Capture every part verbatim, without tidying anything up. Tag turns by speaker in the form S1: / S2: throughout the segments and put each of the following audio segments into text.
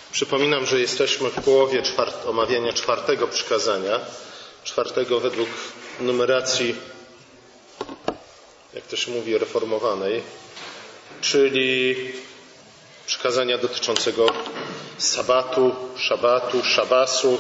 S1: Przypominam, że jesteśmy w połowie czwart- omawiania czwartego przykazania, czwartego według numeracji, jak to się mówi, reformowanej, czyli przykazania dotyczącego sabatu, szabatu, szabasu.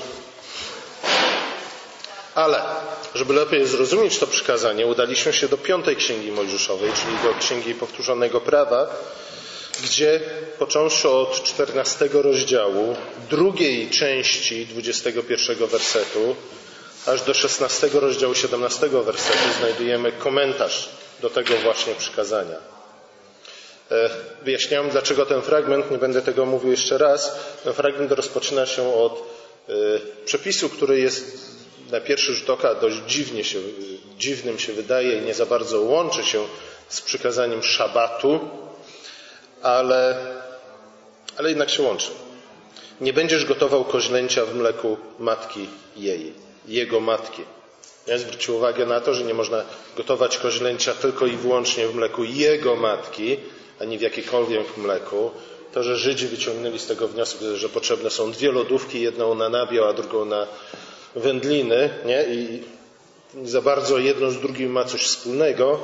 S1: Ale, żeby lepiej zrozumieć to przykazanie, udaliśmy się do piątej Księgi Mojżeszowej, czyli do Księgi Powtórzonego Prawa, gdzie począwszy od czternastego rozdziału, drugiej części dwudziestego pierwszego wersetu, aż do szesnastego rozdziału siedemnastego wersetu znajdujemy komentarz do tego właśnie przykazania. Wyjaśniam, dlaczego ten fragment, nie będę tego mówił jeszcze raz. Ten fragment rozpoczyna się od przepisu, który jest na pierwszy rzut oka dość dziwnie się, dziwnym się wydaje i nie za bardzo łączy się z przykazaniem szabatu, ale, ale jednak się łączy. Nie będziesz gotował koźlęcia w mleku matki jej, jego matki. Ja zwrócił uwagę na to, że nie można gotować koźlęcia tylko i wyłącznie w mleku jego matki, ani w jakiekolwiek mleku. To, że Żydzi wyciągnęli z tego wniosek, że potrzebne są dwie lodówki, jedną na nabiał, a drugą na wędliny, nie? I za bardzo jedno z drugim ma coś wspólnego.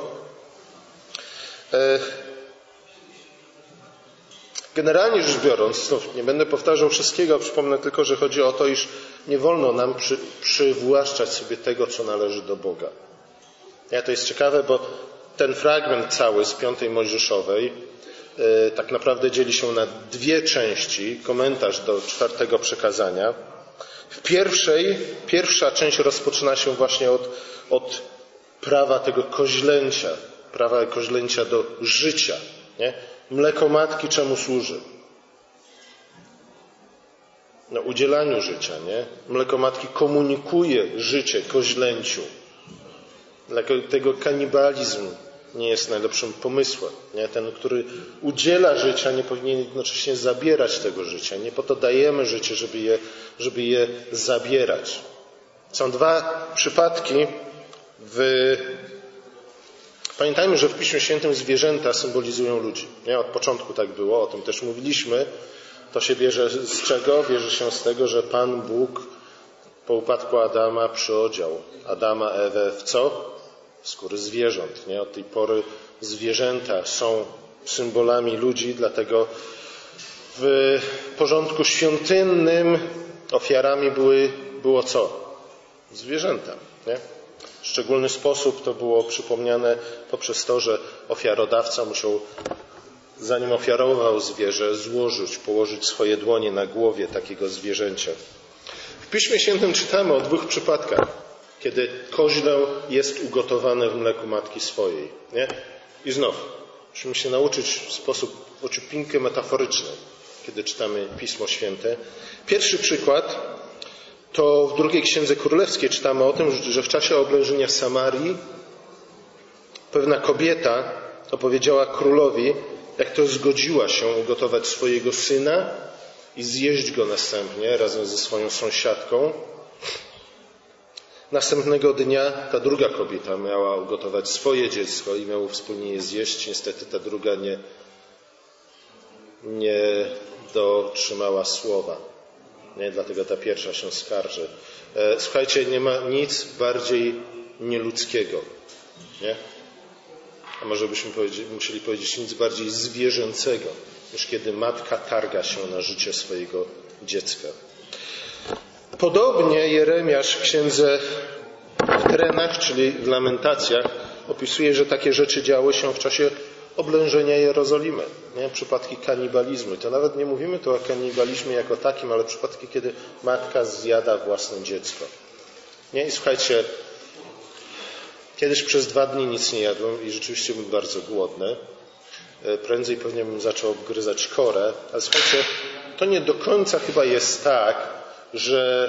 S1: Generalnie rzecz biorąc, znów nie będę powtarzał wszystkiego, przypomnę tylko, że chodzi o to, iż nie wolno nam przy, przywłaszczać sobie tego, co należy do Boga. Ja, to jest ciekawe, bo ten fragment cały z piątej Mojżeszowej yy, tak naprawdę dzieli się na dwie części, komentarz do czwartego przykazania. W pierwszej, pierwsza część rozpoczyna się właśnie od, od prawa tego koźlęcia, prawa koźlęcia do życia, nie? Mleko matki czemu służy? No, udzielaniu życia, nie? Mleko matki komunikuje życie koźlęciu. Dlatego kanibalizm nie jest najlepszym pomysłem. Nie? Ten, który udziela życia, nie powinien jednocześnie zabierać tego życia. Nie po to dajemy życie, żeby je, żeby je zabierać. Są dwa przypadki w... Pamiętajmy, że w Piśmie Świętym zwierzęta symbolizują ludzi. Nie? Od początku tak było, o tym też mówiliśmy. To się bierze z czego? Bierze się z tego, że Pan Bóg po upadku Adama przyodział Adama, Ewę w co? W skóry zwierząt. Nie? Od tej pory zwierzęta są symbolami ludzi, dlatego w porządku świątynnym ofiarami były, było co? Zwierzęta. Nie? W szczególny sposób to było przypomniane poprzez to, że ofiarodawca musiał, zanim ofiarował zwierzę, złożyć, położyć swoje dłonie na głowie takiego zwierzęcia. W Piśmie Świętym czytamy o dwóch przypadkach, kiedy koźleł jest ugotowany w mleku matki swojej. Nie? I znów, musimy się nauczyć w sposób ociupinkę metaforyczny, kiedy czytamy Pismo Święte. Pierwszy przykład to w drugiej Księdze Królewskiej czytamy o tym, że w czasie oblężenia Samarii pewna kobieta opowiedziała królowi, jak to zgodziła się ugotować swojego syna i zjeść go następnie razem ze swoją sąsiadką. Następnego dnia ta druga kobieta miała ugotować swoje dziecko i miało wspólnie je zjeść. Niestety ta druga nie, nie dotrzymała słowa. Nie, dlatego ta pierwsza się skarży. Słuchajcie, nie ma nic bardziej nieludzkiego. Nie? A może byśmy powiedzieli, musieli powiedzieć nic bardziej zwierzęcego, niż kiedy matka targa się na życie swojego dziecka. Podobnie Jeremiasz w księdze w Trenach, czyli w Lamentacjach, opisuje, że takie rzeczy działy się w czasie oblężenia Jerozolimy. Nie? Przypadki kanibalizmu. I to nawet nie mówimy tu o kanibalizmie jako takim, ale przypadki, kiedy matka zjada własne dziecko. Nie? I słuchajcie, kiedyś przez dwa dni nic nie jadłem i rzeczywiście byłem bardzo głodny. Prędzej pewnie bym zaczął obgryzać korę. Ale słuchajcie, to nie do końca chyba jest tak, że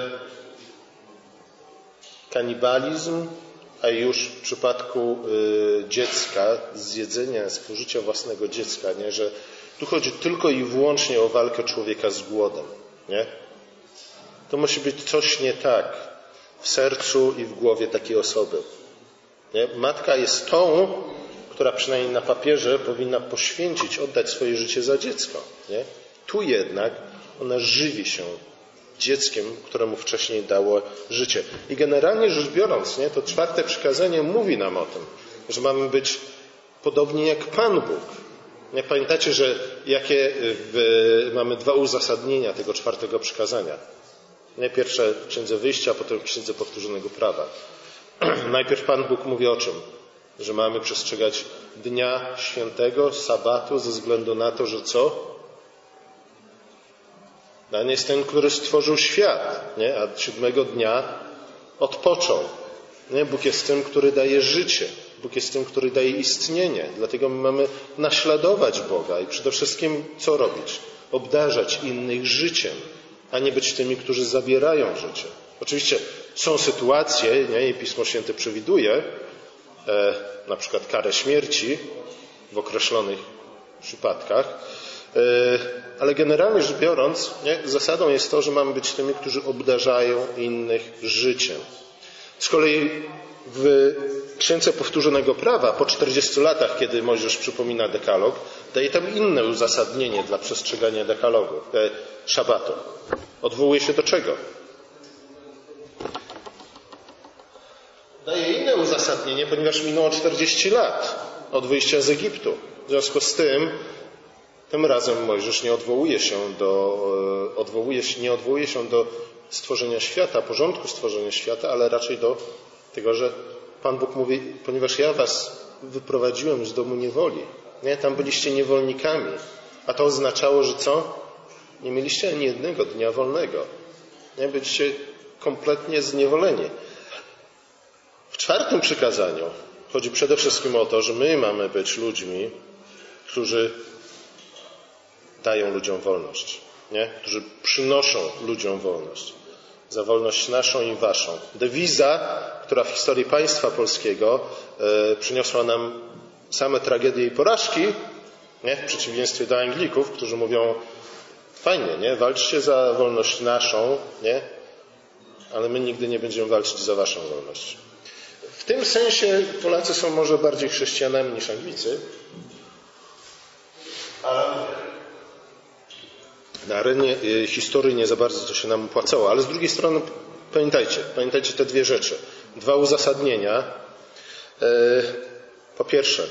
S1: kanibalizm, a już w przypadku y, dziecka, zjedzenia, spożycia własnego dziecka, nie? Że tu chodzi tylko i wyłącznie o walkę człowieka z głodem. Nie? To musi być coś nie tak w sercu i w głowie takiej osoby. Nie? Matka jest tą, która przynajmniej na papierze powinna poświęcić, oddać swoje życie za dziecko. Nie? Tu jednak ona żywi się dzieckiem, któremu wcześniej dało życie. I generalnie rzecz biorąc, nie, to czwarte przykazanie mówi nam o tym, że mamy być podobnie jak Pan Bóg. Nie, pamiętacie, że jakie w, mamy dwa uzasadnienia tego czwartego przykazania. Nie, pierwsze w Księdze Wyjścia, a potem w Księdze Powtórzonego Prawa. Najpierw Pan Bóg mówi o czym? Że mamy przestrzegać dnia świętego, sabatu, ze względu na to, że co? On jest ten, który stworzył świat, nie? A siódmego dnia odpoczął. Nie? Bóg jest tym, który daje życie. Bóg jest tym, który daje istnienie. Dlatego my mamy naśladować Boga i przede wszystkim co robić? Obdarzać innych życiem, a nie być tymi, którzy zabierają życie. Oczywiście są sytuacje, nie? I Pismo Święte przewiduje, e, na przykład karę śmierci w określonych przypadkach, e, ale generalnie rzecz biorąc, nie? Zasadą jest to, że mamy być tymi, którzy obdarzają innych życiem. Z kolei w Księdze Powtórzonego Prawa po czterdziestu latach, kiedy Mojżesz przypomina dekalog, daje tam inne uzasadnienie dla przestrzegania dekalogu, e, szabatu. Odwołuje się do czego? Daje inne uzasadnienie, ponieważ minęło czterdzieści lat od wyjścia z Egiptu. W związku z tym, tym razem Mojżesz nie odwołuje się do, odwołuje się, nie odwołuje się do stworzenia świata, porządku stworzenia świata, ale raczej do tego, że Pan Bóg mówi, ponieważ ja was wyprowadziłem z domu niewoli, nie? Tam byliście niewolnikami, a to oznaczało, że co? Nie mieliście ani jednego dnia wolnego. Nie? Byliście kompletnie zniewoleni. W czwartym przykazaniu chodzi przede wszystkim o to, że my mamy być ludźmi, którzy dają ludziom wolność, nie? Którzy przynoszą ludziom wolność. Za wolność naszą i waszą. Dewiza, która w historii państwa polskiego e, przyniosła nam same tragedie i porażki, nie? W przeciwieństwie do Anglików, którzy mówią fajnie, nie? Walczcie za wolność naszą, nie? Ale my nigdy nie będziemy walczyć za waszą wolność. W tym sensie Polacy są może bardziej chrześcijanami niż Anglicy, ale na arenie historii nie za bardzo to się nam opłacało. Ale z drugiej strony pamiętajcie, pamiętajcie te dwie rzeczy. Dwa uzasadnienia. Po pierwsze,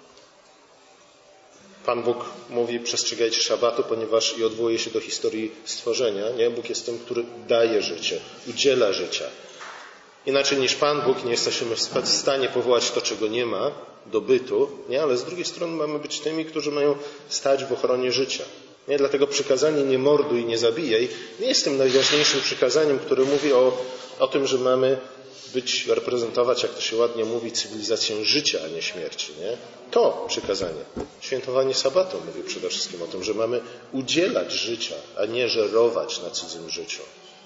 S1: Pan Bóg mówi przestrzegajcie szabatu, ponieważ i odwołuje się do historii stworzenia. Nie? Bóg jest tym, który daje życie, udziela życia. Inaczej niż Pan Bóg nie jesteśmy w stanie powołać to, czego nie ma, do bytu, nie? Ale z drugiej strony mamy być tymi, którzy mają stać w ochronie życia. Nie? Dlatego przykazanie nie morduj, nie zabijaj nie jest tym najważniejszym przykazaniem, które mówi o, o tym, że mamy być, reprezentować, jak to się ładnie mówi, cywilizację życia, a nie śmierci. Nie? To przykazanie. Świętowanie sabatu mówi przede wszystkim o tym, że mamy udzielać życia, a nie żerować na cudzym życiu.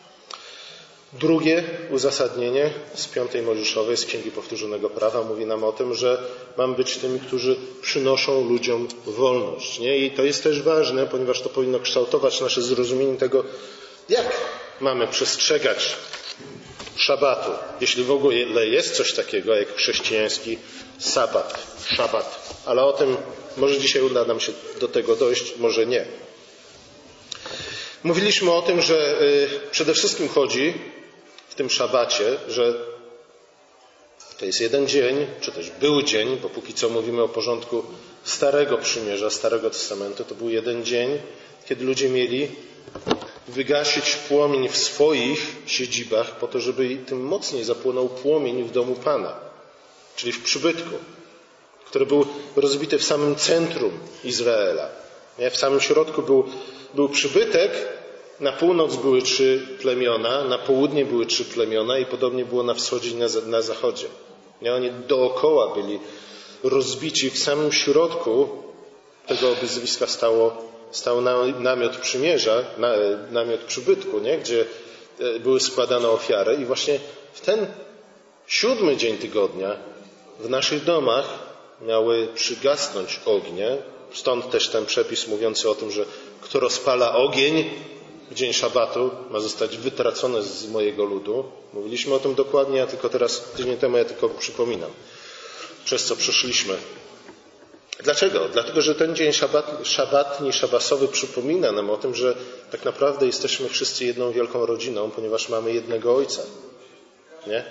S1: Drugie uzasadnienie z piątej Mojżeszowej, z Księgi Powtórzonego Prawa mówi nam o tym, że mamy być tymi, którzy przynoszą ludziom wolność. Nie? I to jest też ważne, ponieważ to powinno kształtować nasze zrozumienie tego, jak mamy przestrzegać szabatu, jeśli w ogóle jest coś takiego jak chrześcijański sabat, szabat. Ale o tym może dzisiaj uda nam się do tego dojść, może nie. Mówiliśmy o tym, że przede wszystkim chodzi w tym szabacie, że to jest jeden dzień, czy też był dzień, bo póki co mówimy o porządku Starego Przymierza, Starego Testamentu, to był jeden dzień, kiedy ludzie mieli wygasić płomień w swoich siedzibach po to, żeby tym mocniej zapłonął płomień w domu Pana, czyli w przybytku, który był rozbity w samym centrum Izraela. W samym środku był, był przybytek, na północ były trzy plemiona, na południe były trzy plemiona i podobnie było na wschodzie i na, na zachodzie. Nie? Oni dookoła byli rozbici. W samym środku tego obozowiska stało, stał namiot przymierza, namiot przybytku, nie? Gdzie były składane ofiary i właśnie w ten siódmy dzień tygodnia w naszych domach miały przygasnąć ognie. Stąd też ten przepis mówiący o tym, że kto rozpala ogień w dzień szabatu ma zostać wytracony z mojego ludu. Mówiliśmy o tym dokładnie, ja tylko teraz, tydzień temu, ja tylko przypominam, przez co przeszliśmy. Dlaczego? Dlatego, że ten dzień szabat, szabatni, szabasowy przypomina nam o tym, że tak naprawdę jesteśmy wszyscy jedną wielką rodziną, ponieważ mamy jednego Ojca. Nie?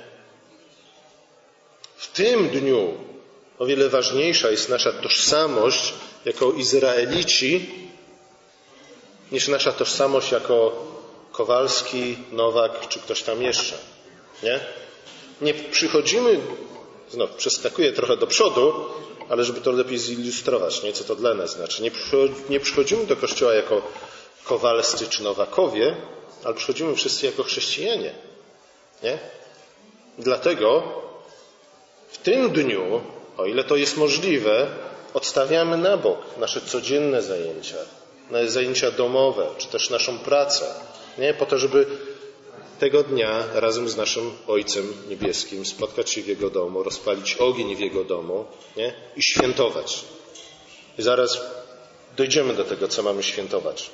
S1: W tym dniu o wiele ważniejsza jest nasza tożsamość jako Izraelici, niż nasza tożsamość jako Kowalski, Nowak czy ktoś tam jeszcze. Nie? Nie przychodzimy, znów przeskakuję trochę do przodu, ale żeby to lepiej zilustrować, nie? Co to dla nas znaczy. Nie, nie przychodzimy do Kościoła jako Kowalscy czy Nowakowie, ale przychodzimy wszyscy jako chrześcijanie. Nie? Dlatego w tym dniu, o ile to jest możliwe, odstawiamy na bok nasze codzienne zajęcia, zajęcia domowe, czy też naszą pracę, nie? Po to, żeby tego dnia razem z naszym Ojcem Niebieskim spotkać się w Jego domu, rozpalić ogień w Jego domu, nie? I świętować. I zaraz dojdziemy do tego, co mamy świętować.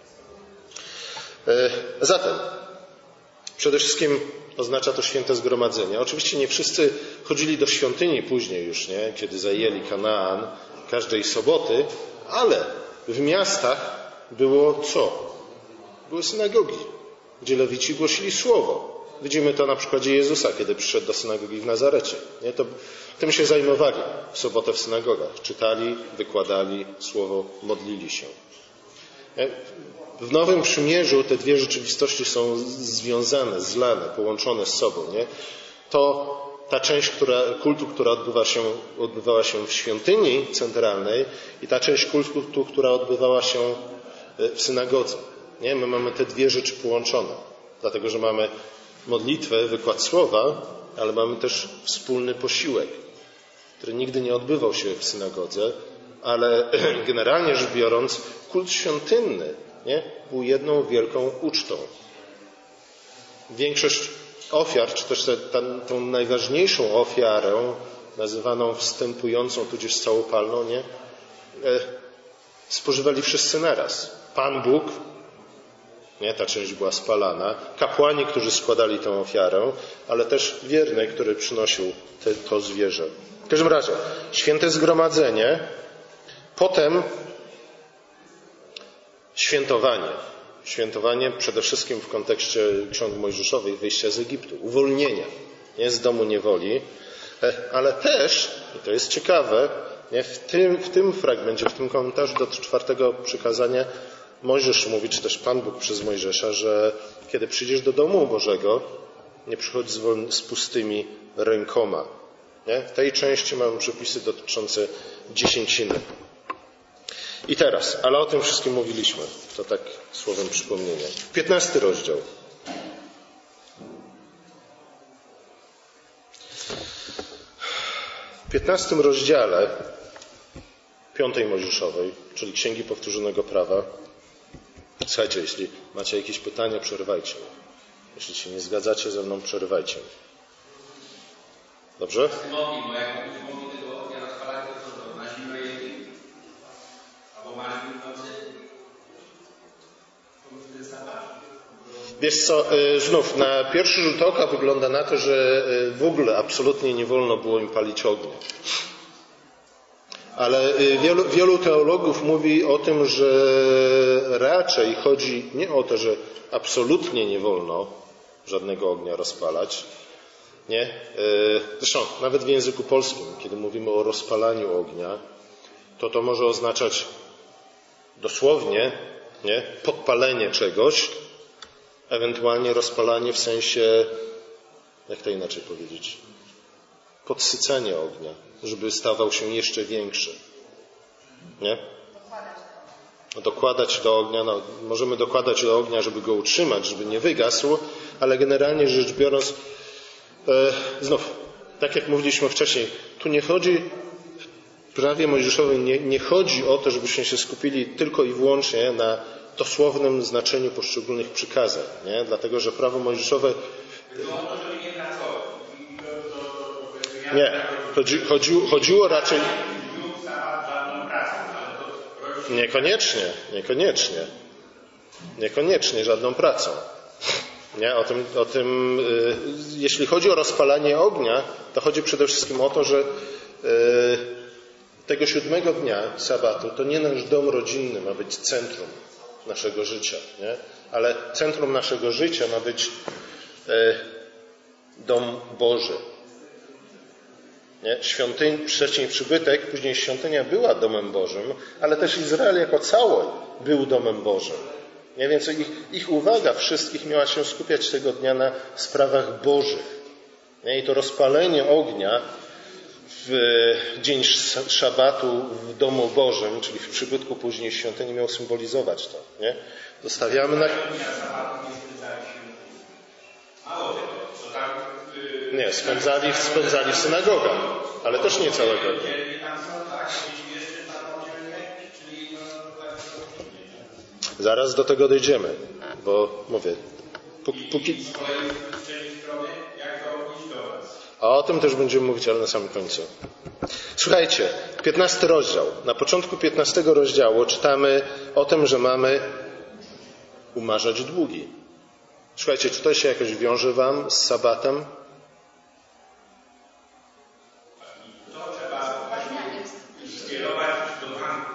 S1: Zatem, przede wszystkim oznacza to święte zgromadzenie. Oczywiście nie wszyscy chodzili do świątyni później już, nie? Kiedy zajęli Kanaan każdej soboty, ale w miastach było co? Były synagogi, gdzie Lewici głosili słowo. Widzimy to na przykładzie Jezusa, kiedy przyszedł do synagogi w Nazarecie. Nie? To, tym się zajmowali w sobotę w synagogach. Czytali, wykładali słowo, modlili się. Nie? W Nowym Przymierzu te dwie rzeczywistości są związane, zlane, połączone z sobą. Nie? To ta część która, kultu, która odbywa się, odbywała się w świątyni centralnej i ta część kultu, która odbywała się w synagodze. Nie? My mamy te dwie rzeczy połączone, dlatego że mamy modlitwę, wykład słowa, ale mamy też wspólny posiłek, który nigdy nie odbywał się w synagodze, ale generalnie rzecz biorąc kult świątynny, nie? Był jedną wielką ucztą. Większość ofiar, czy też tę, tą najważniejszą ofiarę, nazywaną wstępującą, tudzież całopalną, nie? E, spożywali wszyscy naraz. Pan Bóg, nie? Ta część była spalana, kapłani, którzy składali tę ofiarę, ale też wierny, który przynosił te, to zwierzę. W każdym razie, święte zgromadzenie, potem świętowanie. Świętowanie przede wszystkim w kontekście ksiąg mojżeszowych, wyjścia z Egiptu, uwolnienia, nie? Z domu niewoli, ale też, i to jest ciekawe, nie? W, tym, w tym fragmencie, w tym komentarzu do czwartego przykazania Mojżesz mówi, czy też Pan Bóg przez Mojżesza, że kiedy przyjdziesz do domu Bożego, nie przychodź z, wolny, z pustymi rękoma. Nie? W tej części mamy przepisy dotyczące dziesięciny. I teraz, ale o tym wszystkim mówiliśmy, to tak słowem przypomnienia. Piętnasty rozdział. W piętnastym rozdziale piątej Mojżeszowej, czyli Księgi Powtórzonego Prawa. Słuchajcie, jeśli macie jakieś pytania, przerywajcie. Jeśli się nie zgadzacie ze mną, przerywajcie. Dobrze? Wiesz co, znów na pierwszy rzut oka wygląda na to, że w ogóle absolutnie nie wolno było im palić ognia. Ale wielu, wielu teologów mówi o tym, że raczej chodzi nie o to, że absolutnie nie wolno żadnego ognia rozpalać. Nie? Zresztą nawet w języku polskim, kiedy mówimy o rozpalaniu ognia, to to może oznaczać dosłownie, nie? Podpalenie czegoś, ewentualnie rozpalanie w sensie, jak to inaczej powiedzieć, podsycenie ognia, żeby stawał się jeszcze większy. Nie? Dokładać do ognia, no, możemy dokładać do ognia, żeby go utrzymać, żeby nie wygasł, ale generalnie rzecz biorąc, e, znów, tak jak mówiliśmy wcześniej, tu nie chodzi, w prawie mojżeszowym nie, nie chodzi o to, żebyśmy się skupili tylko i wyłącznie na dosłownym znaczeniu poszczególnych przykazań, nie? Dlatego, że prawo mojżeszowe nie, chodzi, chodziło, chodziło raczej niekoniecznie, niekoniecznie niekoniecznie żadną pracą. Nie? O tym, o tym, yy, jeśli chodzi o rozpalanie ognia, to chodzi przede wszystkim o to, że yy, tego siódmego dnia sabatu to nie nasz dom rodzinny ma być centrum naszego życia, nie? Ale centrum naszego życia ma być e, dom Boży. Nie? Świątyń, wcześniej przybytek, później świątynia była domem Bożym, ale też Izrael jako całość był domem Bożym. Nie? Więc ich, ich uwaga wszystkich miała się skupiać tego dnia na sprawach Bożych. Nie? I to rozpalenie ognia w dzień szabatu w domu Bożym, czyli w przybytku później świątyni, miał symbolizować to. Nie? Zostawiamy na... Nie, spędzali, spędzali w synagogach, ale też nie całego dnia. Zaraz do tego dojdziemy, bo mówię, póki... A o tym też będziemy mówić, ale na samym końcu. Słuchajcie, piętnasty rozdział. Na początku piętnastego rozdziału czytamy o tym, że mamy umarzać długi. Słuchajcie, czy to się jakoś wiąże wam z sabatem?
S2: To trzeba skierować do banku.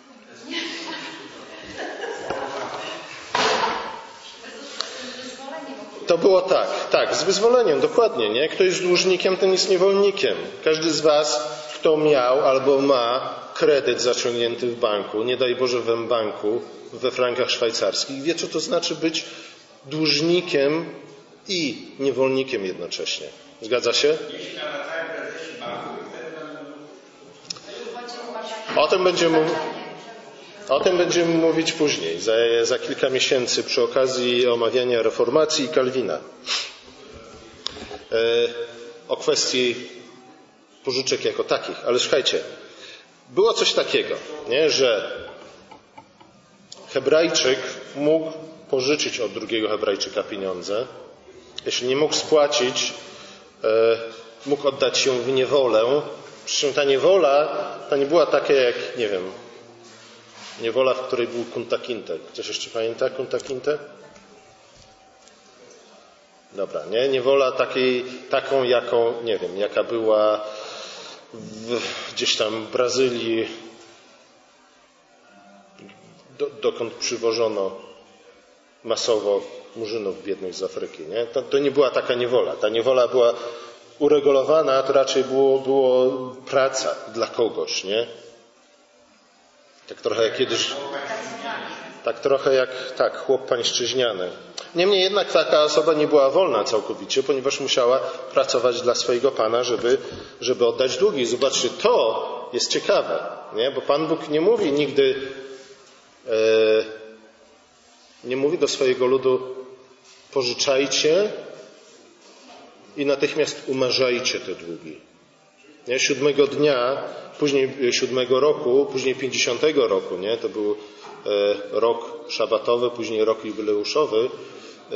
S1: To było tak, tak, z wyzwoleniem, dokładnie, nie? Kto jest dłużnikiem, ten jest niewolnikiem. Każdy z was, kto miał albo ma kredyt zaciągnięty w banku, nie daj Boże w banku, we frankach szwajcarskich, wie, co to znaczy być dłużnikiem i niewolnikiem jednocześnie. Zgadza się? O tym będziemy, o tym będziemy mówić później, za, za kilka miesięcy, przy okazji omawiania Reformacji i Kalwina. E, o kwestii pożyczek jako takich. Ale słuchajcie, było coś takiego, nie, że Hebrajczyk mógł pożyczyć od drugiego Hebrajczyka pieniądze. Jeśli nie mógł spłacić, e, mógł oddać się w niewolę. Przy czym ta niewola, ta nie była taka jak, nie wiem, niewola, w której był Kunta Kinte. Ktoś jeszcze pamięta Kunta Kinte? Dobra, nie? Niewola takiej, taką, jaką, nie wiem, jaka była w, gdzieś tam w Brazylii, do, dokąd przywożono masowo murzynów biednych z Afryki, nie? To, to nie była taka niewola. Ta niewola była uregulowana, to raczej było, było praca dla kogoś, nie? Tak trochę jak kiedyś, tak trochę jak, tak, chłop pańszczyźniany. Niemniej jednak taka osoba nie była wolna całkowicie, ponieważ musiała pracować dla swojego Pana, żeby, żeby oddać długi. Zobaczcie, to jest ciekawe, nie? Bo Pan Bóg nie mówi nigdy, e, nie mówi do swojego ludu pożyczajcie i natychmiast umarzajcie te długi. Nie? Siódmego dnia, później siódmego roku, później pięćdziesiątego roku, nie? To był e, rok szabatowy, później rok jubileuszowy. E,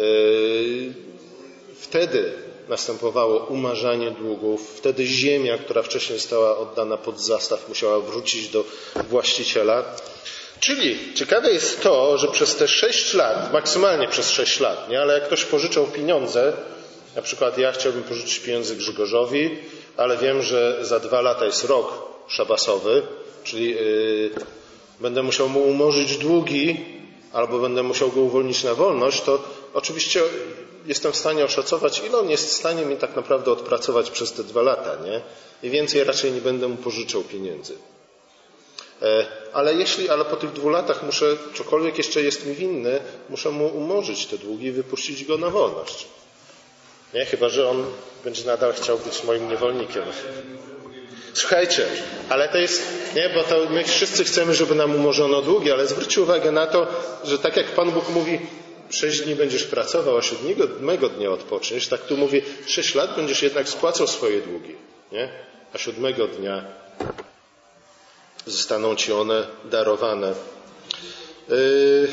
S1: wtedy następowało umarzanie długów. Wtedy ziemia, która wcześniej została oddana pod zastaw, musiała wrócić do właściciela. Czyli ciekawe jest to, że przez te sześć lat, maksymalnie przez sześć lat, nie? Ale jak ktoś pożyczał pieniądze, na przykład ja chciałbym pożyczyć pieniądze Grzegorzowi, ale wiem, że za dwa lata jest rok szabasowy, czyli yy, będę musiał mu umorzyć długi, albo będę musiał go uwolnić na wolność, to oczywiście jestem w stanie oszacować, ile on jest w stanie mi tak naprawdę odpracować przez te dwa lata, nie? I więcej raczej nie będę mu pożyczał pieniędzy. E, ale jeśli, ale po tych dwóch latach muszę, cokolwiek jeszcze jest mi winny, muszę mu umorzyć te długi i wypuścić go na wolność. Nie? Chyba że on będzie nadal chciał być moim niewolnikiem. Słuchajcie, ale to jest, nie, bo to my wszyscy chcemy, żeby nam umorzono długi, ale zwróćcie uwagę na to, że tak jak Pan Bóg mówi, sześć dni będziesz pracował, a siódmego dnia odpoczniesz, tak tu mówi, sześć lat będziesz jednak spłacał swoje długi, nie? A siódmego dnia zostaną ci one darowane. Yy...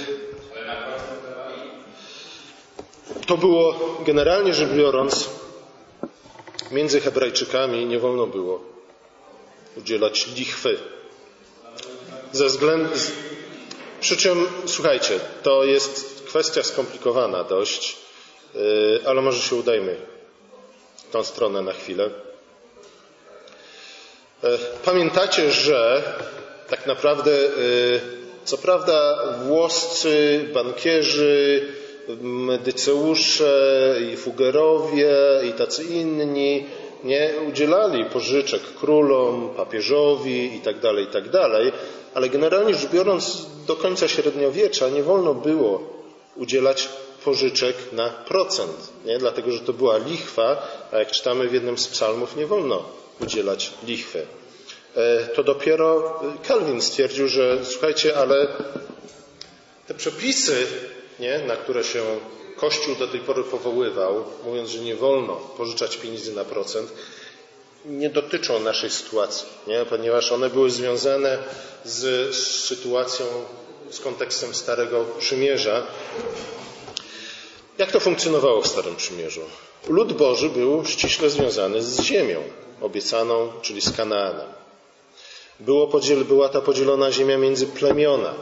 S1: To było, generalnie rzecz biorąc, między Hebrajczykami nie wolno było udzielać lichwy. Ze względu, przy czym, słuchajcie, to jest kwestia skomplikowana dość, ale może się udajmy w tą stronę na chwilę. Pamiętacie, że tak naprawdę, co prawda włoscy bankierzy, medyceusze i fugerowie i tacy inni nie udzielali pożyczek królom, papieżowi i tak dalej, i tak dalej, ale generalnie rzecz biorąc do końca średniowiecza nie wolno było udzielać pożyczek na procent, nie? Dlatego, że to była lichwa, a jak czytamy w jednym z psalmów, nie wolno udzielać lichwy. To dopiero Kalwin stwierdził, że słuchajcie, ale te przepisy, nie, na które się Kościół do tej pory powoływał, mówiąc, że nie wolno pożyczać pieniędzy na procent, nie dotyczą naszej sytuacji, nie? Ponieważ one były związane z sytuacją, z kontekstem Starego Przymierza. Jak to funkcjonowało w Starym Przymierzu? Lud Boży był ściśle związany z ziemią obiecaną, czyli z Kanaanem. Było podziel, była ta podzielona ziemia między plemiona.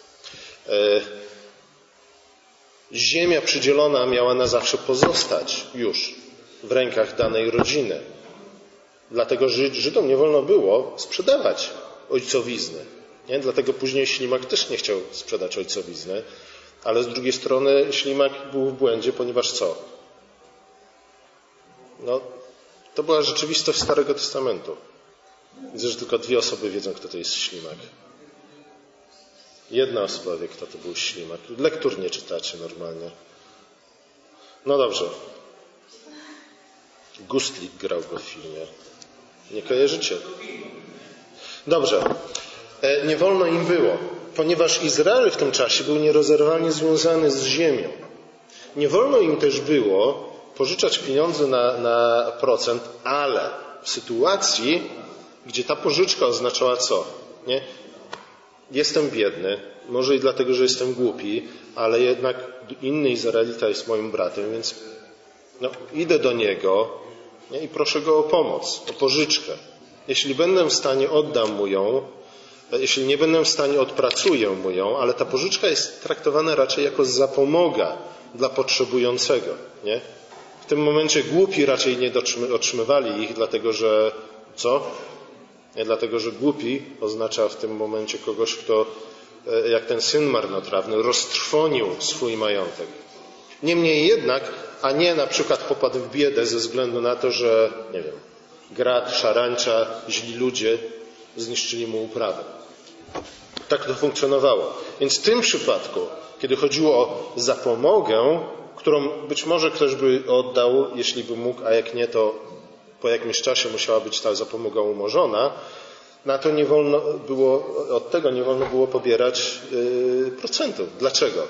S1: Ziemia przydzielona miała na zawsze pozostać już w rękach danej rodziny. Dlatego Żydom nie wolno było sprzedawać ojcowizny. Nie? Dlatego później Ślimak też nie chciał sprzedać ojcowizny, ale z drugiej strony Ślimak był w błędzie, ponieważ co? No, to była rzeczywistość Starego Testamentu. Widzę, że tylko dwie osoby wiedzą, kto to jest Ślimak. Jedna osoba wie, kto to był Ślimak. Lektur nie czytacie normalnie. No dobrze. Gustlik grał go w filmie. Nie kojarzycie? Dobrze. E, nie wolno im było, ponieważ Izrael w tym czasie był nierozerwalnie związany z ziemią. Nie wolno im też było pożyczać pieniądze na, na procent, ale w sytuacji, gdzie ta pożyczka oznaczała co? Nie? Jestem biedny, może i dlatego, że jestem głupi, ale jednak inny Izraelita jest moim bratem, więc no, idę do niego, nie? I proszę go o pomoc, o pożyczkę. Jeśli będę w stanie, oddam mu ją, jeśli nie będę w stanie, odpracuję mu ją, ale ta pożyczka jest traktowana raczej jako zapomoga dla potrzebującego. Nie? W tym momencie głupi raczej nie otrzymywali ich, dlatego że co? Nie dlatego, że głupi oznacza w tym momencie kogoś, kto, jak ten syn marnotrawny, roztrwonił swój majątek. Niemniej jednak, a nie na przykład popadł w biedę ze względu na to, że, nie wiem, grad, szarańcza, źli ludzie zniszczyli mu uprawę. Tak to funkcjonowało. Więc w tym przypadku, kiedy chodziło o zapomogę, którą być może ktoś by oddał, jeśli by mógł, a jak nie, to po jakimś czasie musiała być ta zapomoga umorzona, na to nie wolno było, od tego nie wolno było pobierać yy, procentów. Dlaczego?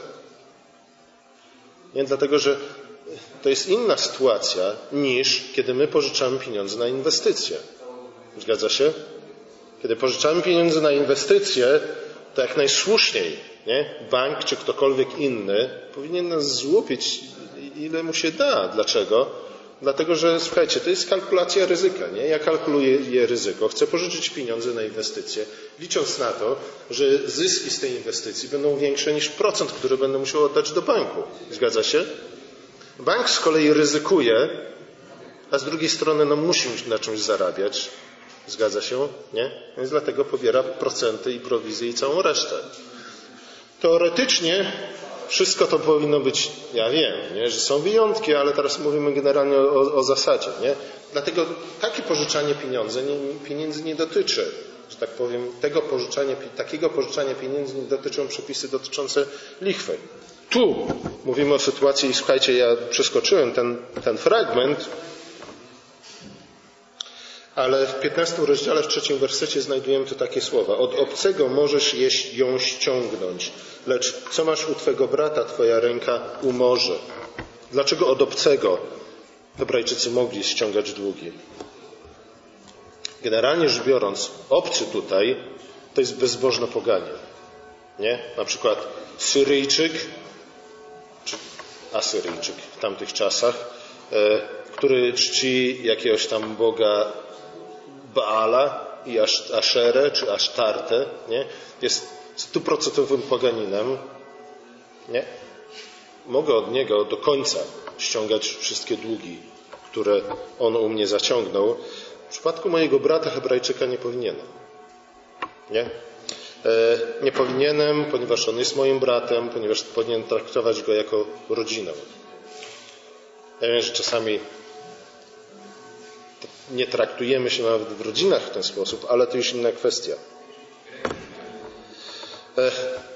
S1: Nie dlatego, że to jest inna sytuacja niż kiedy my pożyczamy pieniądze na inwestycje. Zgadza się? Kiedy pożyczamy pieniądze na inwestycje, to jak najsłuszniej, nie? Bank czy ktokolwiek inny powinien nas złupić, ile mu się da. Dlaczego? Dlatego, że słuchajcie, to jest kalkulacja ryzyka, nie? Ja kalkuluję ryzyko, chcę pożyczyć pieniądze na inwestycje, licząc na to, że zyski z tej inwestycji będą większe niż procent, który będę musiał oddać do banku. Zgadza się? Bank z kolei ryzykuje, a z drugiej strony no, musi na czymś zarabiać. Zgadza się? Nie? Więc dlatego pobiera procenty i prowizje i całą resztę. Teoretycznie wszystko to powinno być, ja wiem, nie, że są wyjątki, ale teraz mówimy generalnie o, o zasadzie. Nie? Dlatego takie pożyczanie pieniędzy nie, pieniędzy nie dotyczy, że tak powiem, tego pożyczania, takiego pożyczania pieniędzy nie dotyczą przepisy dotyczące lichwy. Tu mówimy o sytuacji i słuchajcie, ja przeskoczyłem ten, ten fragment, ale w piętnastym rozdziale, w trzecim wersecie znajdujemy tu takie słowa. Od obcego możesz jeść, ją ściągnąć, lecz co masz u twego brata, twoja ręka umorzy. Dlaczego od obcego Hebrajczycy mogli ściągać długi? Generalnie rzecz biorąc, obcy tutaj to jest bezbożne poganie. Nie? Na przykład Syryjczyk, czy Asyryjczyk w tamtych czasach, e, który czci jakiegoś tam boga Baala i Aszerę, czy Asztartę, nie? Jest stuprocentowym poganinem. Nie? Mogę od niego do końca ściągać wszystkie długi, które on u mnie zaciągnął. W przypadku mojego brata Hebrajczyka nie powinienem. Nie? E, nie powinienem, ponieważ on jest moim bratem, ponieważ powinien traktować go jako rodzinę. Ja wiem, że czasami nie traktujemy się nawet w rodzinach w ten sposób, ale to już inna kwestia. E,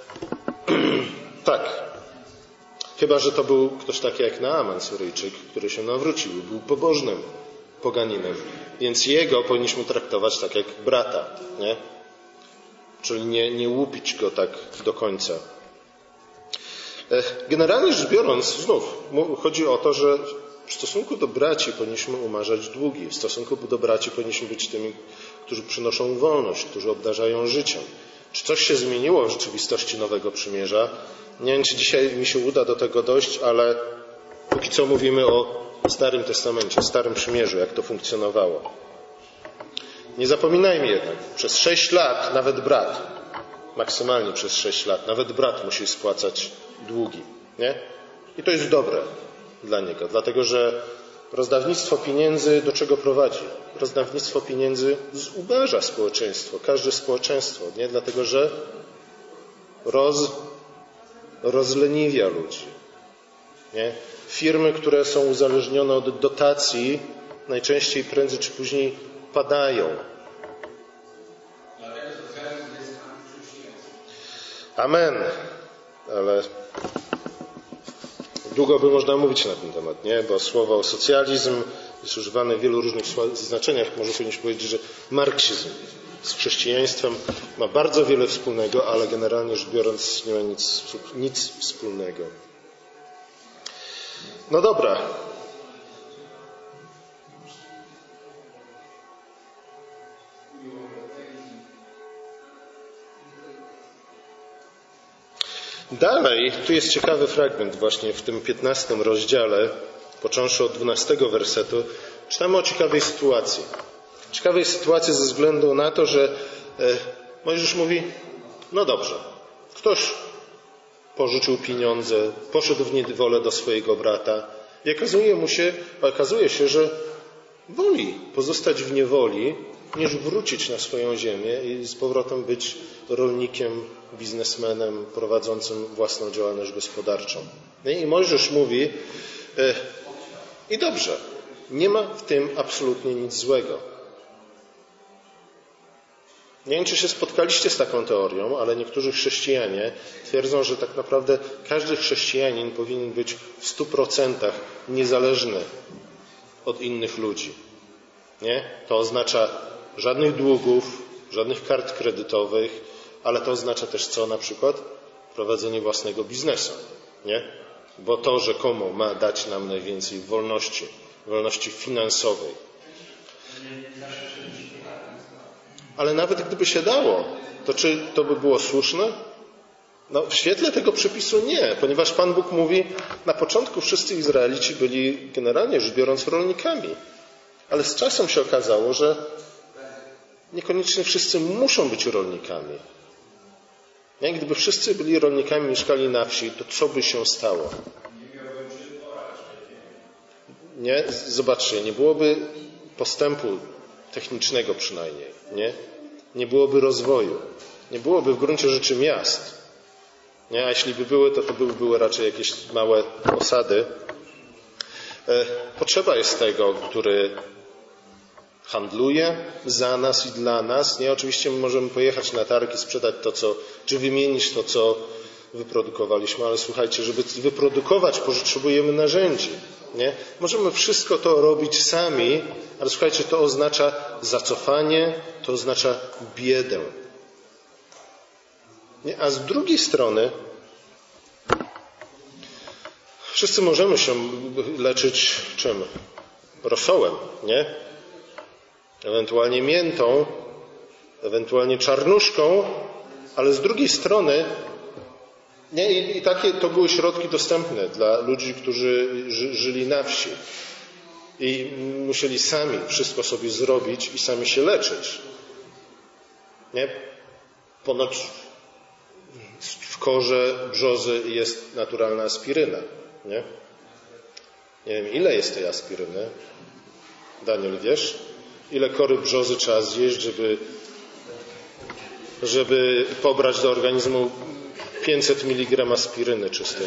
S1: tak. Chyba że to był ktoś taki jak Naaman Syryjczyk, który się nawrócił, był pobożnym poganinem. Więc jego powinniśmy traktować tak jak brata, nie? Czyli nie, nie łupić go tak do końca. Generalnie rzecz biorąc, znów chodzi o to, że w stosunku do braci powinniśmy umarzać długi. W stosunku do braci powinniśmy być tymi, którzy przynoszą wolność, którzy obdarzają życiem. Czy coś się zmieniło w rzeczywistości Nowego Przymierza? Nie wiem, czy dzisiaj mi się uda do tego dojść, ale póki co mówimy o Starym Testamencie, Starym Przymierzu, jak to funkcjonowało. Nie zapominajmy jednak, przez sześć lat nawet brat, maksymalnie przez sześć lat, nawet brat musi spłacać długi. Nie? I to jest dobre dla niego, dlatego że rozdawnictwo pieniędzy do czego prowadzi? Rozdawnictwo pieniędzy zubaża społeczeństwo, każde społeczeństwo, nie? Dlatego że roz, rozleniwia ludzi. Nie? Firmy, które są uzależnione od dotacji, najczęściej prędzej czy później padają. Amen. Ale długo by można mówić na ten temat, nie? Bo słowo socjalizm jest używane w wielu różnych znaczeniach. Może powinniśmy powiedzieć, że marksizm z chrześcijaństwem ma bardzo wiele wspólnego, ale generalnie rzecz biorąc nie ma nic, nic wspólnego. No dobra. Dalej, tu jest ciekawy fragment właśnie w tym piętnastym rozdziale, począwszy od dwunastego wersetu, czytamy o ciekawej sytuacji. Ciekawej sytuacji ze względu na to, że Mojżesz mówi, no dobrze, ktoś pożyczył pieniądze, poszedł w niewolę do swojego brata i okazuje mu się, okazuje się, że woli pozostać w niewoli, niż wrócić na swoją ziemię i z powrotem być rolnikiem, biznesmenem, prowadzącym własną działalność gospodarczą. I Mojżesz mówi, i dobrze, nie ma w tym absolutnie nic złego. Nie wiem, czy się spotkaliście z taką teorią, ale niektórzy chrześcijanie twierdzą, że tak naprawdę każdy chrześcijanin powinien być w stu procentach niezależny od innych ludzi. Nie? To oznacza żadnych długów, żadnych kart kredytowych, ale to oznacza też co? Na przykład prowadzenie własnego biznesu. Nie? Bo to rzekomo ma dać nam najwięcej wolności, wolności finansowej. Ale nawet gdyby się dało, to czy to by było słuszne? No, w świetle tego przepisu nie, ponieważ Pan Bóg mówi, na początku wszyscy Izraelici byli generalnie rzecz biorąc rolnikami. Ale z czasem się okazało, że niekoniecznie wszyscy muszą być rolnikami. Nie? Gdyby wszyscy byli rolnikami, mieszkali na wsi, to co by się stało? Nie? Zobaczcie, nie byłoby postępu technicznego przynajmniej. Nie? Nie byłoby rozwoju. Nie byłoby w gruncie rzeczy miast. Nie? A jeśli by były, to to by były raczej jakieś małe osady. Potrzeba jest tego, który handluje za nas i dla nas. Nie, oczywiście my możemy pojechać na targ i sprzedać to, co, czy wymienić to, co wyprodukowaliśmy, ale słuchajcie, żeby wyprodukować, potrzebujemy narzędzi. Nie? Możemy wszystko to robić sami, ale słuchajcie, to oznacza zacofanie, to oznacza biedę. Nie? A z drugiej strony wszyscy możemy się leczyć czym? Rosołem, nie? Ewentualnie miętą, ewentualnie czarnuszką, ale z drugiej strony nie, i, i takie to były środki dostępne dla ludzi, którzy ży, żyli na wsi i musieli sami wszystko sobie zrobić i sami się leczyć. Nie? Ponoć w korze brzozy jest naturalna aspiryna. Nie? Nie wiem, ile jest tej aspiryny. Daniel, wiesz? ile kory brzozy trzeba zjeść, żeby, żeby pobrać do organizmu pięćset miligram aspiryny czystej.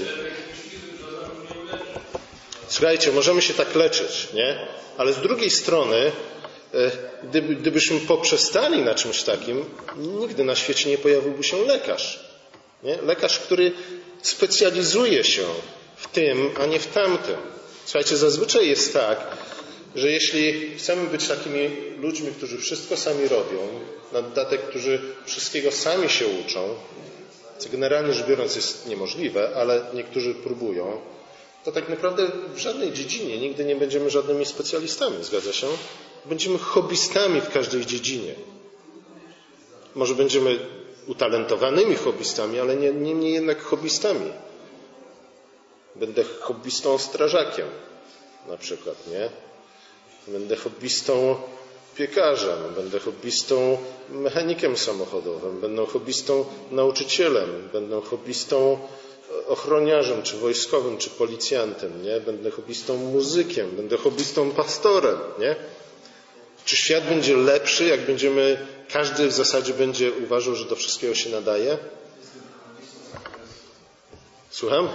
S1: Słuchajcie, możemy się tak leczyć, nie? Ale z drugiej strony, gdyby, gdybyśmy poprzestali na czymś takim, nigdy na świecie nie pojawiłby się lekarz. Nie? Lekarz, który specjalizuje się w tym, a nie w tamtym. Słuchajcie, zazwyczaj jest tak, że jeśli chcemy być takimi ludźmi, którzy wszystko sami robią, na dodatek, którzy wszystkiego sami się uczą, co generalnie rzecz biorąc jest niemożliwe, ale niektórzy próbują, to tak naprawdę w żadnej dziedzinie nigdy nie będziemy żadnymi specjalistami, zgadza się? Będziemy hobbystami w każdej dziedzinie. Może będziemy utalentowanymi hobbystami, ale nie, niemniej jednak hobbystami. Będę hobbystą strażakiem na przykład, nie? Będę hobbystą piekarzem, będę hobbystą mechanikiem samochodowym, będę hobbystą nauczycielem, będę hobbystą ochroniarzem, czy wojskowym, czy policjantem, nie? Będę hobbystą muzykiem, będę hobbystą pastorem, nie? Czy świat będzie lepszy, jak będziemy, każdy w zasadzie będzie uważał, że do wszystkiego się nadaje? Słucham?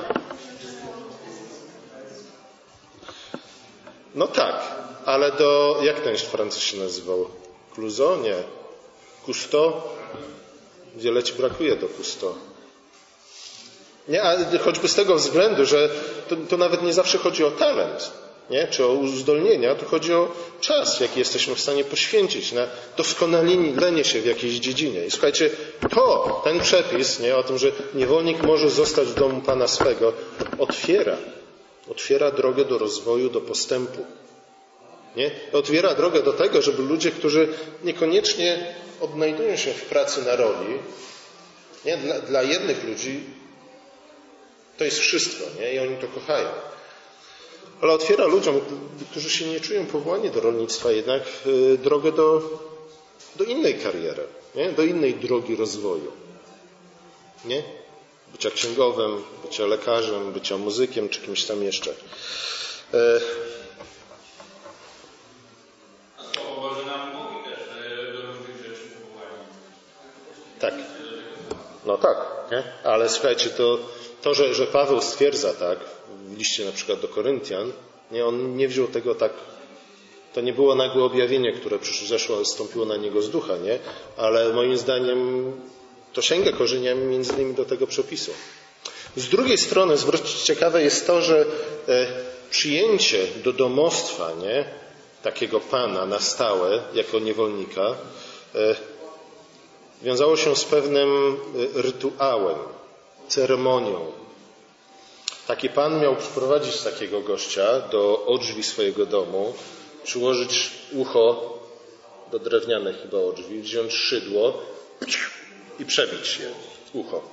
S1: No tak, ale do, jak ten Francuz się nazywał? Clouseau? Nie. Cousteau? Wiele ci brakuje do Cousteau. Nie, ale choćby z tego względu, że to, to nawet nie zawsze chodzi o talent, nie? Czy o uzdolnienia, to chodzi o czas, jaki jesteśmy w stanie poświęcić na doskonalenie się w jakiejś dziedzinie. I słuchajcie, to, ten przepis, nie, o tym, że niewolnik może zostać w domu Pana swego, otwiera, otwiera drogę do rozwoju, do postępu. Nie? Otwiera drogę do tego, żeby ludzie, którzy niekoniecznie odnajdują się w pracy na roli, nie? Dla, dla jednych ludzi to jest wszystko, nie? I oni to kochają. Ale otwiera ludziom, którzy się nie czują powołani do rolnictwa, jednak y, drogę do, do innej kariery, nie? Do innej drogi rozwoju. Nie? Bycia księgowym, bycia lekarzem, bycia muzykiem, czy kimś tam jeszcze. Y, tak. No tak, nie? Ale słuchajcie, to, to że, że Paweł stwierdza tak, w liście na przykład do Koryntian, nie, on nie wziął tego tak, to nie było nagłe objawienie, które zeszło, stąpiło na niego z ducha, nie? Ale moim zdaniem to sięga korzeniami między innymi do tego przepisu. Z drugiej strony, zwróćcie, ciekawe jest to, że e, przyjęcie do domostwa, nie, takiego pana na stałe, jako niewolnika, e, wiązało się z pewnym rytuałem, ceremonią. Taki pan miał przyprowadzić takiego gościa do drzwi swojego domu, przyłożyć ucho do drewnianych chyba drzwi, wziąć szydło i przebić je ucho.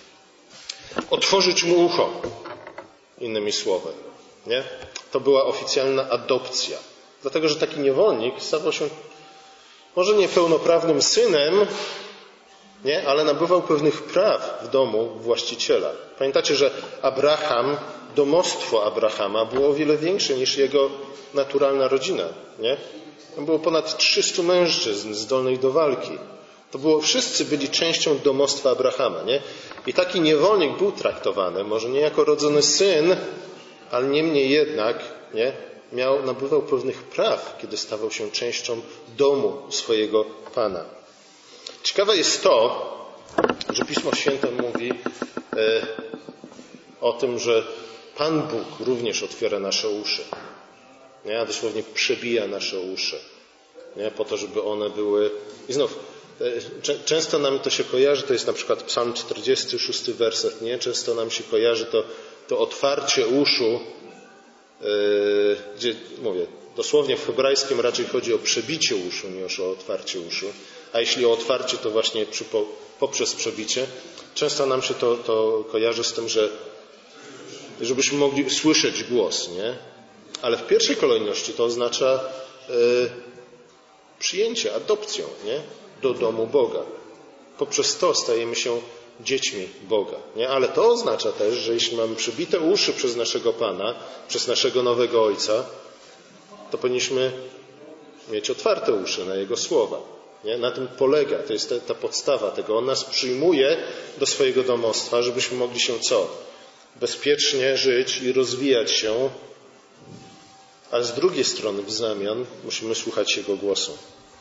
S1: Otworzyć mu ucho, innymi słowy. Nie? To była oficjalna adopcja. Dlatego, że taki niewolnik stawał się może niepełnoprawnym synem, nie? Ale nabywał pewnych praw w domu właściciela. Pamiętacie, że Abraham, domostwo Abrahama było o wiele większe niż jego naturalna rodzina. Nie? Tam było ponad trzystu mężczyzn zdolnych do walki. To było, wszyscy byli częścią domostwa Abrahama. Nie? I taki niewolnik był traktowany, może nie jako rodzony syn, ale niemniej jednak nie? Miał, nabywał pewnych praw, kiedy stawał się częścią domu swojego Pana. Ciekawe jest to, że Pismo Święte mówi e, o tym, że Pan Bóg również otwiera nasze uszy. Nie? A dosłownie przebija nasze uszy. Nie? Po to, żeby one były... I znów, e, często nam to się kojarzy, to jest na przykład Psalm czterdziesty szósty werset, nie? Często nam się kojarzy to, to otwarcie uszu, e, gdzie, mówię, dosłownie w hebrajskim raczej chodzi o przebicie uszu, niż o otwarcie uszu. A jeśli o otwarcie, to właśnie przy, po, poprzez przebicie. Często nam się to, to kojarzy z tym, że żebyśmy mogli słyszeć głos, nie? Ale w pierwszej kolejności to oznacza y, przyjęcie, adopcję, nie? Do domu Boga. Poprzez to stajemy się dziećmi Boga, nie? Ale to oznacza też, że jeśli mamy przebite uszy przez naszego Pana, przez naszego nowego Ojca, to powinniśmy mieć otwarte uszy na Jego słowa. Nie? Na tym polega, to jest ta, ta podstawa tego. On nas przyjmuje do swojego domostwa, żebyśmy mogli się co? Bezpiecznie żyć i rozwijać się, ale z drugiej strony w zamian musimy słuchać Jego głosu.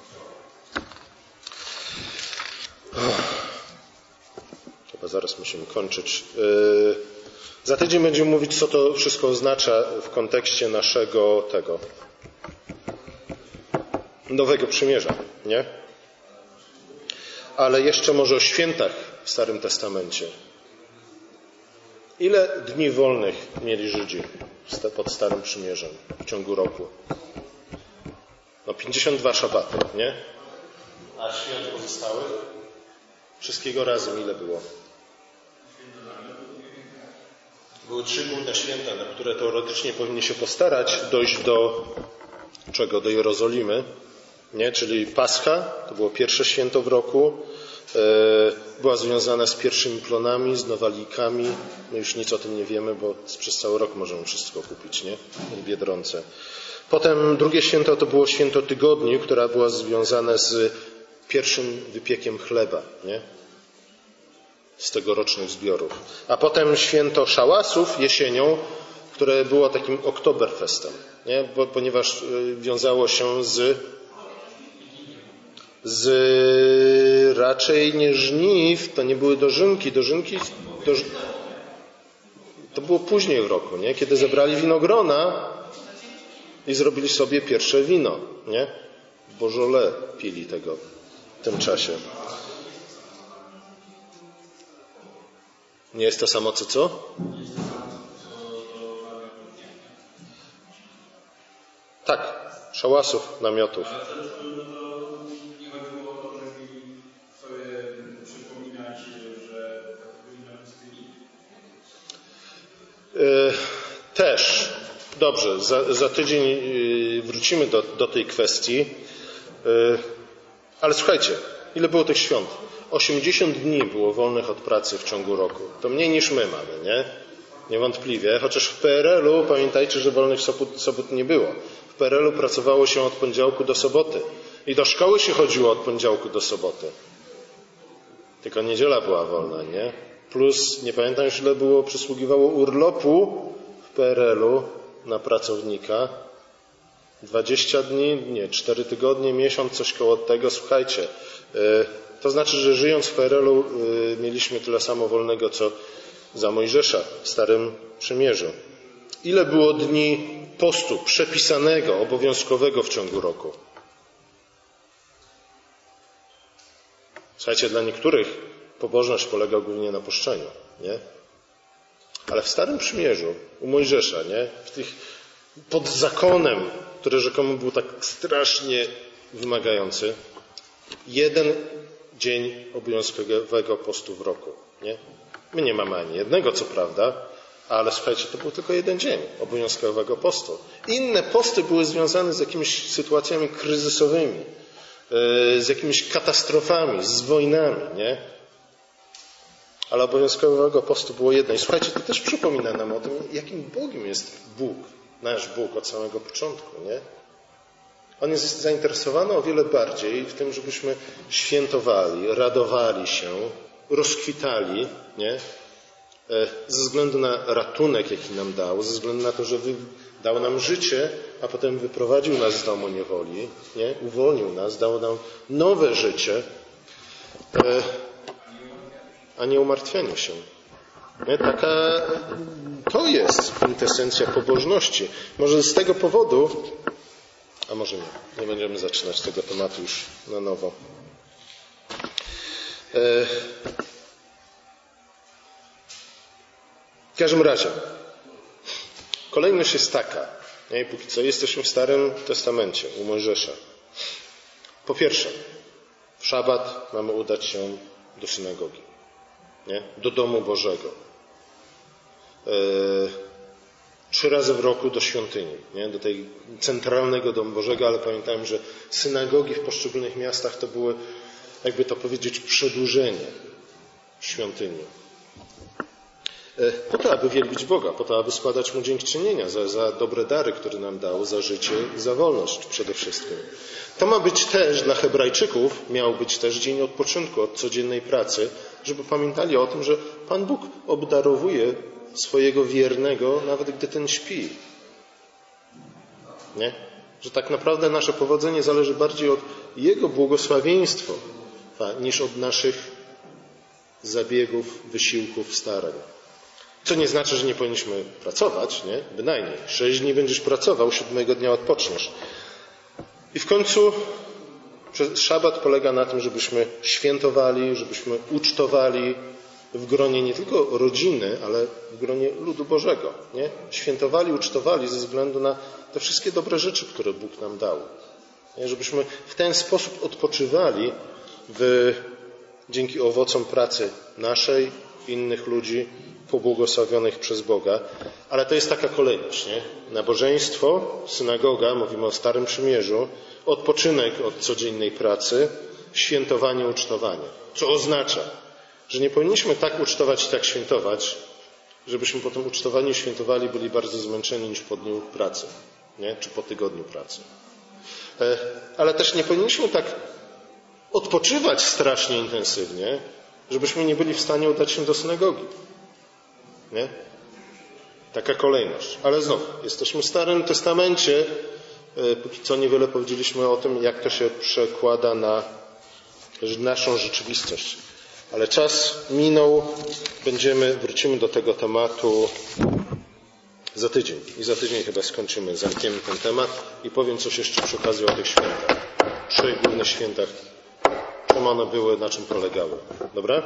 S1: Chyba zaraz musimy kończyć. Za tydzień będziemy mówić, co to wszystko oznacza w kontekście naszego tego Nowego Przymierza, nie? Ale jeszcze może o świętach w Starym Testamencie. Ile dni wolnych mieli Żydzi pod Starym Przymierzem w ciągu roku? No pięćdziesiąt dwa szabaty, nie? A świąt pozostałych? Wszystkiego razem ile było? Były trzy główne święta, na które teoretycznie powinni się postarać dojść do czego? Do Jerozolimy, nie? Czyli Pascha, to było pierwsze święto w roku, była związana z pierwszymi plonami, z nowalikami. My już nic o tym nie wiemy, bo przez cały rok możemy wszystko kupić, nie? W Biedronce. Potem drugie święto to było święto tygodni, która była związane z pierwszym wypiekiem chleba, nie? Z tegorocznych zbiorów. A potem święto szałasów jesienią, które było takim oktoberfestem, nie? Bo, ponieważ wiązało się z z raczej nie żniw, to nie były dożynki, dożynki doż... to było później w roku, nie? Kiedy zebrali winogrona i zrobili sobie pierwsze wino, nie? Bożole pili tego w tym czasie. Nie jest to samo co co? Tak, szałasów, namiotów. Też. Dobrze, za, za tydzień wrócimy do, do tej kwestii. Ale słuchajcie, ile było tych świąt? osiemdziesiąt dni było wolnych od pracy w ciągu roku. To mniej niż my mamy, nie? Niewątpliwie. Chociaż w P R L-u, pamiętajcie, że wolnych sobot, sobot nie było. W P R L-u pracowało się od poniedziałku do soboty. I do szkoły się chodziło od poniedziałku do soboty. Tylko niedziela była wolna, nie? Plus, nie pamiętam już ile było, przysługiwało urlopu w P R L-u na pracownika. dwadzieścia dni, nie, cztery tygodnie, miesiąc, coś koło tego. Słuchajcie, to znaczy, że żyjąc w P R L-u mieliśmy tyle samo wolnego, co za Mojżesza w Starym Przymierzu. Ile było dni postu przepisanego, obowiązkowego w ciągu roku? Słuchajcie, dla niektórych pobożność polega głównie na poszczeniu, nie? Ale w Starym Przymierzu, u Mojżesza, nie? W tych, pod zakonem, który rzekomo był tak strasznie wymagający, jeden dzień obowiązkowego postu w roku, nie? My nie mamy ani jednego, co prawda, ale słuchajcie, to był tylko jeden dzień obowiązkowego postu. Inne posty były związane z jakimiś sytuacjami kryzysowymi, z jakimiś katastrofami, z wojnami, nie? Ale obowiązkowego postu było jedno. I słuchajcie, to też przypomina nam o tym, jakim Bogiem jest Bóg, nasz Bóg od samego początku, nie? On jest zainteresowany o wiele bardziej w tym, żebyśmy świętowali, radowali się, rozkwitali, nie? Ze względu na ratunek, jaki nam dał, ze względu na to, że dał nam życie, a potem wyprowadził nas z domu niewoli, nie? Uwolnił nas, dał nam nowe życie, a nie umartwianiu się. Nie? Taka, to jest kwintesencja pobożności. Może z tego powodu, a może nie, nie będziemy zaczynać tego tematu już na nowo. W każdym razie, kolejność jest taka, nie? Póki co jesteśmy w Starym Testamencie, u Mojżesza. Po pierwsze, w szabat mamy udać się do synagogi, nie? Do domu Bożego. Yy, trzy razy w roku do świątyni, nie? Do tej centralnego domu Bożego, ale pamiętajmy, że synagogi w poszczególnych miastach to były, jakby to powiedzieć, przedłużenie świątyni. Po to, aby wielbić Boga, po to, aby składać Mu dziękczynienia za, za dobre dary, które nam dał, za życie i za wolność przede wszystkim. To ma być też dla Hebrajczyków, miał być też dzień odpoczynku od codziennej pracy, żeby pamiętali o tym, że Pan Bóg obdarowuje swojego wiernego, nawet gdy ten śpi. Nie? Że tak naprawdę nasze powodzenie zależy bardziej od Jego błogosławieństwa niż od naszych zabiegów, wysiłków, starań. Co nie znaczy, że nie powinniśmy pracować, nie? Bynajmniej. Sześć dni będziesz pracował, siódmego dnia odpoczniesz. I w końcu szabat polega na tym, żebyśmy świętowali, żebyśmy ucztowali w gronie nie tylko rodziny, ale w gronie ludu Bożego. Nie? Świętowali, ucztowali ze względu na te wszystkie dobre rzeczy, które Bóg nam dał. Nie? Żebyśmy w ten sposób odpoczywali w, dzięki owocom pracy naszej, innych ludzi, pobłogosławionych przez Boga. Ale to jest taka kolejność. Nie? Nabożeństwo, synagoga, mówimy o Starym Przymierzu, odpoczynek od codziennej pracy, świętowanie, ucztowanie. Co oznacza, że nie powinniśmy tak ucztować i tak świętować, żebyśmy po tym ucztowaniu świętowali byli bardzo zmęczeni niż po dniu pracy, nie? Czy po tygodniu pracy. Ale też nie powinniśmy tak odpoczywać strasznie intensywnie, żebyśmy nie byli w stanie udać się do synagogi. Nie? Taka kolejność. Ale znowu, jesteśmy w Starym Testamencie. Póki co niewiele powiedzieliśmy o tym, jak to się przekłada na naszą rzeczywistość. Ale czas minął. Będziemy, wrócimy do tego tematu za tydzień. I za tydzień chyba skończymy, zamkniemy ten temat i powiem coś jeszcze przy okazji o tych świętach. Trzech głównych świętach. Czym one były, na czym polegały. Dobra?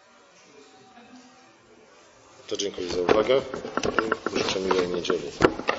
S1: To dziękuję za uwagę i życzę miłej niedzieli.